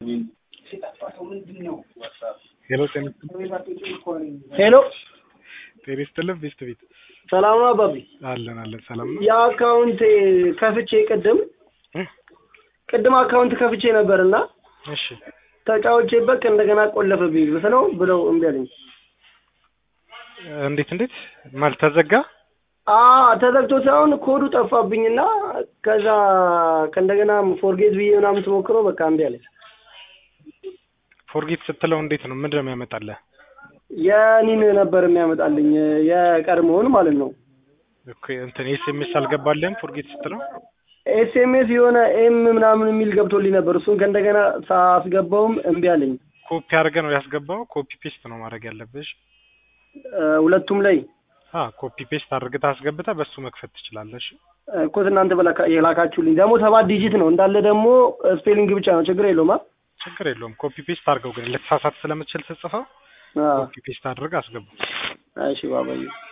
ሄሎ ሄሎ ጤሪስትልም ቢስት ሰላም ነው አባቢ አለን ሰላም ነው የአካውንት ከፍቼ ቅድም አካውንት ከፍቼ ነበርና እሺ ተጫውቼበት እንደገና ቆለፈብኝ ብለው እምቢ አለኝ እንዴት ማለት ተዘጋ ተዘግቶ ሳይሆን ኮዱ ጠፋብኝና ከዛ እንደገና ፎርጌት ብዬ ምናምን ስሞክረው በቃ እምቢ አለኝ ፎርጌት ስትለው እንዴት ነው ምንድነው የሚያመጣልህ የኔን ነበር የሚያመጣልኝ የቀድሞውን ማለት ነው ኦኬ እንትን ኤስኤምኤስ አልገባልህም ፎርጌት ስትለው ኤስኤምኤስ የሆነ ኤም ምናምን የሚል ገብቶልኝ ነበር እሱን እንደገና ሳስገባውም እምቢ አለኝ ኮፒ አድርገህ ነው ያስገባው ኮፒ ፔስት ነው ማድረግ ያለብሽ ሁለቱም ላይ ኮፒ ፔስት አድርገህ ታስገብተህ በሱ መክፈት ትችላለሽ እኮ እናንተ የላካችሁልኝ ደግሞ 7 ዲጂት ነው እንዳለ ደግሞ ስፔሊንግ ብቻ ነው ችግር የለውም ኮፒ ፔስት አድርገው ግን ልትሳሳት ስለምትችል ስትጽፈው ኮፒ ፔስት አድርገህ አስገባው እሺ ባባዬ